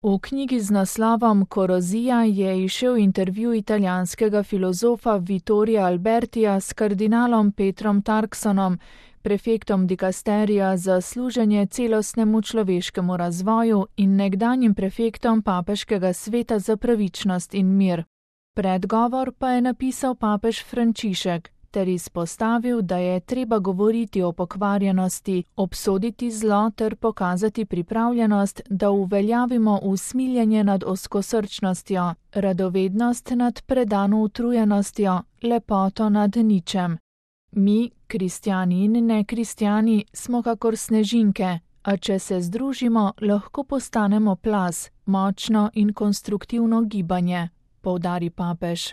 V knjigi z naslovom Korozija je izšel intervju italijanskega filozofa Vittorija Albertija s kardinalom Petrom Turksonom, prefektom dikasterija za služenje celostnemu človeškemu razvoju in nekdanjim prefektom Papeškega sveta za pravičnost in mir. Predgovor pa je napisal papež Frančišek ter izpostavil, da je treba govoriti o pokvarjenosti, obsoditi zlo ter pokazati pripravljenost, da uveljavimo usmiljenje nad ozkosrčnostjo, radovednost nad predano utrujenostjo, lepoto nad ničem. Mi, kristjani in nekristjani, smo kakor snežinke, a če se združimo, lahko postanemo plaz, močno in konstruktivno gibanje, poudari papež.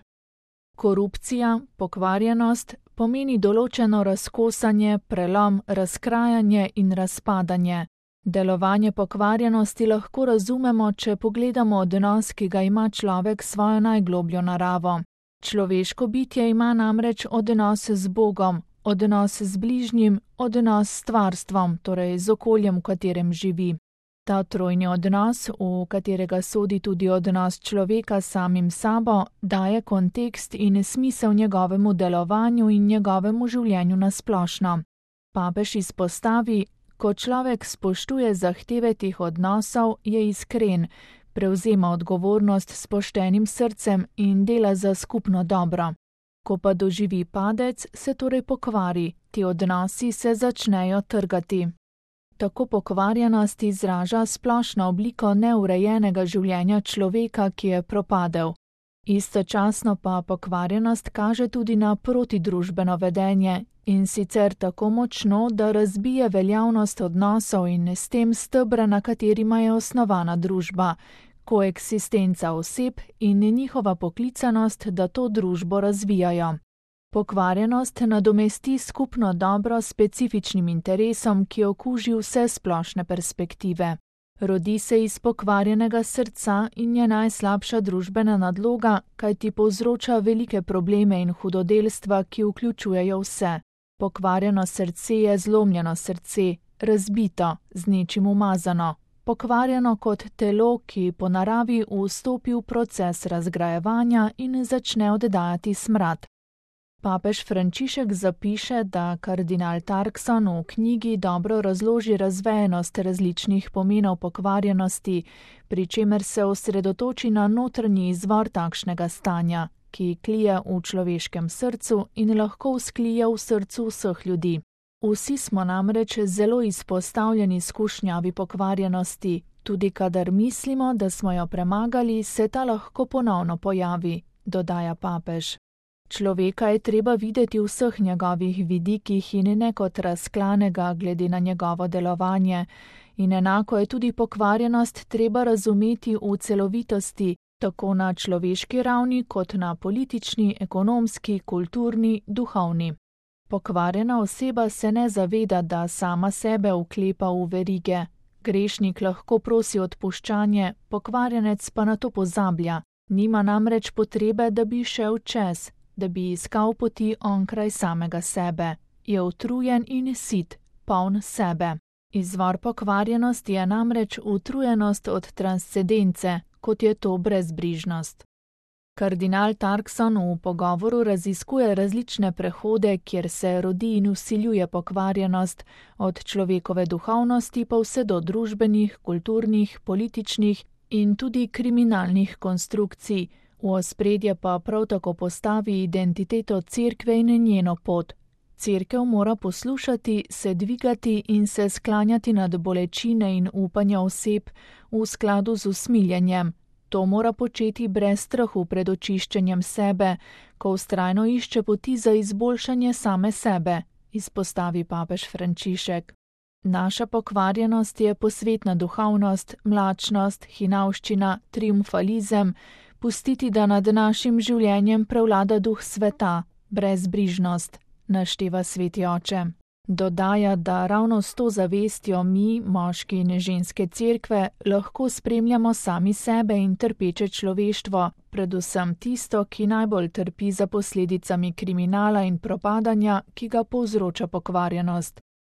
Korupcija, pokvarjenost pomeni določeno razkosanje, prelom, razkrajanje in razpadanje. Delovanje pokvarjenosti lahko razumemo, če pogledamo odnos, ki ga ima človek s svojo najglobljo naravo. Človeško bitje ima namreč odnos z Bogom, odnos z bližnjim, odnos s stvarstvom, torej z okoljem, v katerem živi. Ta trojni odnos, v katerega sodi tudi odnos človeka s samim sabo, daje kontekst in smisel njegovemu delovanju in njegovemu življenju nasplošno. Papež izpostavi, ko človek spoštuje zahteve teh odnosov, je iskren, prevzema odgovornost s poštenim srcem in dela za skupno dobro. Ko pa doživi padec, se torej pokvari, ti odnosi se začnejo trgati. Tako pokvarjenost izraža splošno obliko neurejenega življenja človeka, ki je propadel. Istočasno pa pokvarjenost kaže tudi na protidružbeno vedenje in sicer tako močno, da razbije veljavnost odnosov in s tem stebra, na katerima je osnovana družba, koeksistenca oseb in njihova poklicanost, da to družbo razvijajo. Pokvarjenost nadomesti skupno dobro s specifičnim interesom, ki okuži vse splošne perspektive. Rodi se iz pokvarjenega srca in je najslabša družbena nadloga, kajti povzroča velike probleme in hudodelstva, ki vključujejo vse. Pokvarjeno srce je zlomljeno srce, razbito, z nečim umazano. Pokvarjeno kot telo, ki po naravi vstopi v proces razgrajevanja in začne oddajati smrad. Papež Frančišek zapiše, da kardinal Turkson v knjigi dobro razloži razvejenost različnih pomenov pokvarjenosti, pri čemer se osredotoči na notranji izvor takšnega stanja, ki klije v človeškem srcu in lahko vzklije v srcu vseh ljudi. Vsi smo namreč zelo izpostavljeni skušnjavi pokvarjenosti, tudi kadar mislimo, da smo jo premagali, se ta lahko ponovno pojavi, dodaja papež. Človeka je treba videti v vseh njegovih vidikih in ne kot razklanega glede na njegovo delovanje, in enako je tudi pokvarjenost treba razumeti v celovitosti, tako na človeški ravni kot na politični, ekonomski, kulturni, duhovni. Pokvarjena oseba se ne zaveda, da sama sebe vklepa v verige. Grešnik lahko prosi odpuščanje, pokvarjenec pa na to pozablja, nima namreč potrebe, da bi šel čez, da bi iskal poti onkraj samega sebe. Je utrujen in sit, poln sebe. Izvor pokvarjenosti je namreč utrujenost od transcendence, kot je to brezbrižnost. Kardinal Turkson v pogovoru raziskuje različne prehode, kjer se rodi in vsiljuje pokvarjenost, od človekove duhovnosti pa vse do družbenih, kulturnih, političnih in tudi kriminalnih konstrukcij, v ospredje pa prav tako postavi identiteto Cerkve in njeno pot. Cerkev mora poslušati, se dvigati in se sklanjati nad bolečine in upanja oseb v skladu z usmiljenjem. To mora početi brez strahu pred očiščenjem sebe, ko vztrajno išče poti za izboljšanje same sebe, izpostavi papež Frančišek. Naša pokvarjenost je posvetna duhovnost, mlačnost, hinavščina, triumfalizem, pustiti, da nad našim življenjem prevlada duh sveta, brezbrižnost, našteva sveti oče. Dodaja, da ravno s to zavestjo mi, moški in ženske cerkve, lahko spremljamo sami sebe in trpeče človeštvo, predvsem tisto, ki najbolj trpi za posledicami kriminala in propadanja, ki ga povzroča pokvarjenost.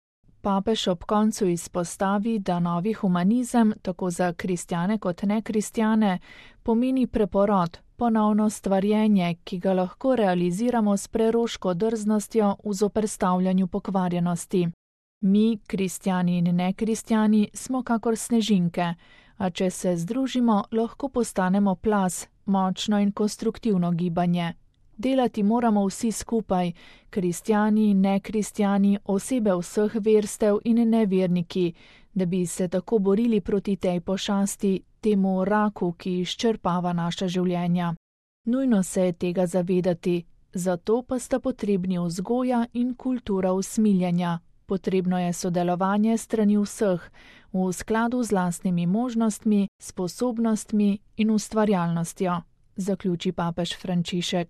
papež ob koncu izpostavi, da novi humanizem, tako za kristjane kot nekristjane, pomeni preporod, ponovno stvarjenje, ki ga lahko realiziramo s preroško drznostjo v zoperstavljanju pokvarjenosti. Mi, kristjani in nekristjani, smo kakor snežinke, a če se združimo, lahko postanemo plaz, močno in konstruktivno gibanje. Delati moramo vsi skupaj, kristjani in nekristjani, osebe vseh verstev in neverniki, da bi se tako borili proti tej pošasti, temu raku, ki izčrpava naša življenja. Nujno se je tega zavedati, zato pa sta potrebni vzgoja in kultura usmiljenja. Potrebno je sodelovanje strani vseh, v skladu z lastnimi možnostmi, sposobnostmi in ustvarjalnostjo, zaključi papež Frančišek.